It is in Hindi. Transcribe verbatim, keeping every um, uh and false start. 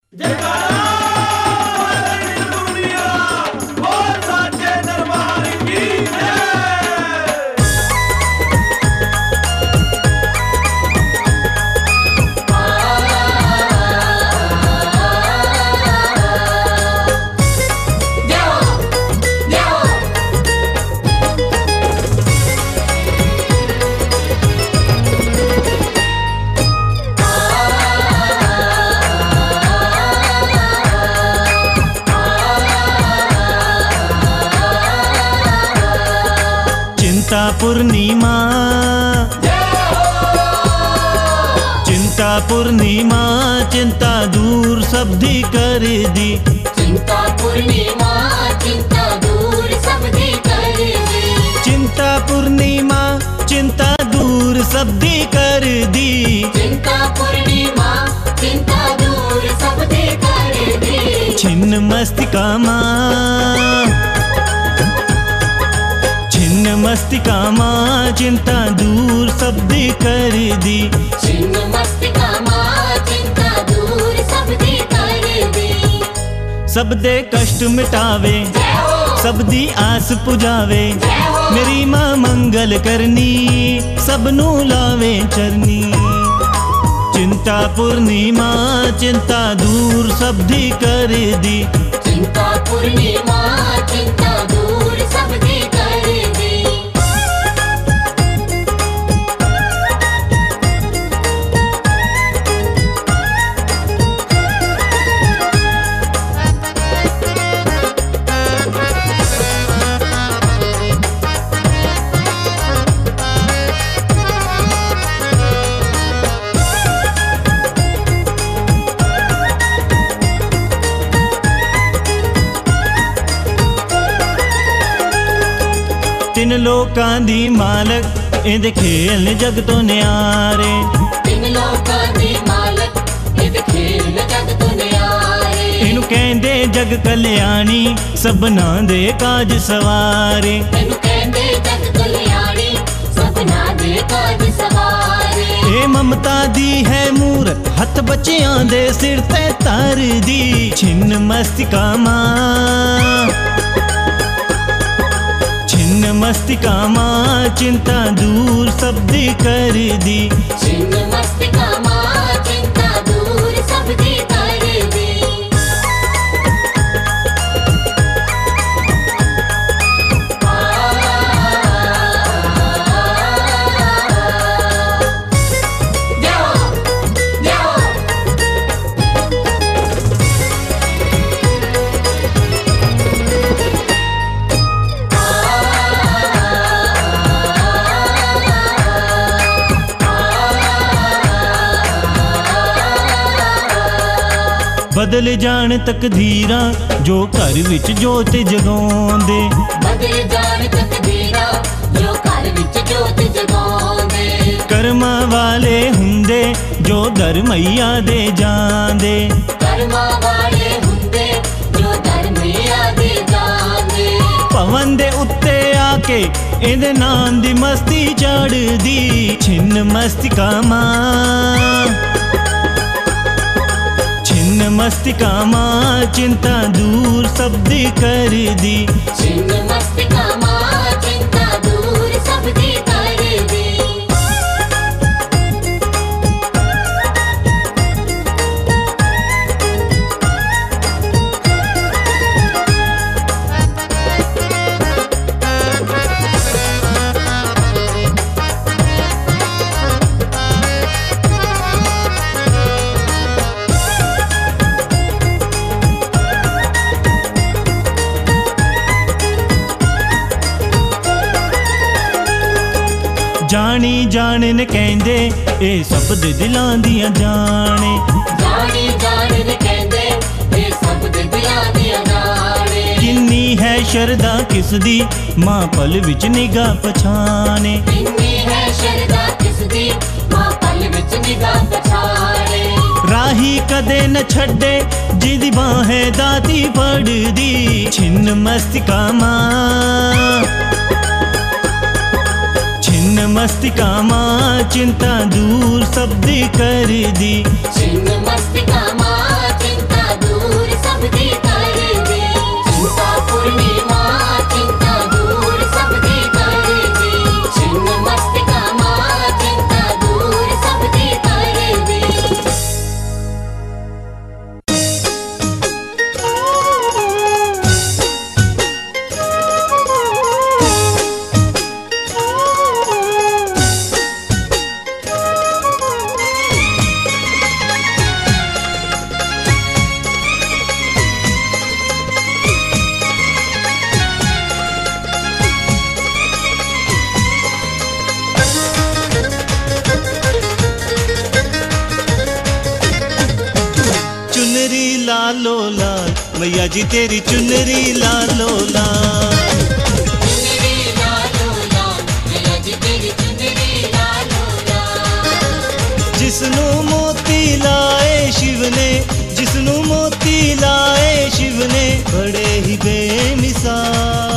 चिंता पूर्णिमा चिंता पूर्णिमा चिंता दूर सब दी कर दी। चिंता पूर्णिमा चिंता दूर सब दी कर दी। चिंता पूर्णिमा चिंता दूर सब दी कर दी। चिंता पूर्णिमा चिंता दूर सब दी कर दी। छिन्न मस्तिका माँ छिन्न मस्तिका माँ चिंता दूर सब दी कर दी। छिन्न मस्तिका माँ चिंता दूर सब दी कर दी। सब दे कष्ट मिटावे सब दी आस पुजावे। मेरी माँ मंगल करनी सबनू लावे चरनी। चिंता पूर्णिमा चिंता दूर सब दी कर दी। चिंता पूर्णिमा चिंता दूर सब दी कर दी। तिन लोकां दी मालक इहदे खेल जग तो न्यारे। तिन लोकां दी मालक इहदे खेल जग तो न्यारे। इनू कहंदे जग कल्याणी सबना दे काज सवारे। इनू कहंदे जग कल्याणी सबना दे काज सवारे। ए ममता दी है मूरत हथ बच्चियां दे सिर ते तार दी। छिन्न मस्तिका माँ छिन्न मस्तिका माँ चिंता दूर सब दी कर दी। छिन्न मस्तिका माँ चिंता दूर सब दी कर दी। बदल जान तकदीरां जो घर विच जोत जगाउंदे। बदल जान तकदीरां जो घर विच जोत जगाउंदे। कर्मां वाले हुंदे जो दर मैया दे जांदे। कर्मां वाले हुंदे जो दर मैया दे जांदे। पवन दे उत्ते आके इहदे नाम दी मस्ती चढ़दी। छिन्न मस्तिका माँ छिन्न मस्तिका माँ चिंता दूर सब दी कर दी। छिन्न मस्तिका माँ चिंता दूर सब दी कर दी। जानी जान ने कहंदे ए सब दे दिलां दियां जाने। जानी जान ने कहंदे ए सब दे दिलां दियां जाने। किन्नी है शरदा किस दी मां पल विच निगाह पछाने। किन्नी है शरदा किस दी मां पल विच निगाह पछाने। राही कदे न छड्डे जिदी बाहें दाती पड़दी। छिन्न मस्तिका मां छिन्न मस्तिका माँ चिंता दूर सब दी कर दी। छिन्न मस्तिका माँ चिंता चुनरी लालो लाल, मैया जी तेरी चुनरी लालो लाल। चुनरी लालो लाल, मैया जी तेरी चुनरी लालो लाल। जिसनु मोती लाए शिव ने, जिसनु मोती लाए शिव ने, बड़े ही बेमिसाल।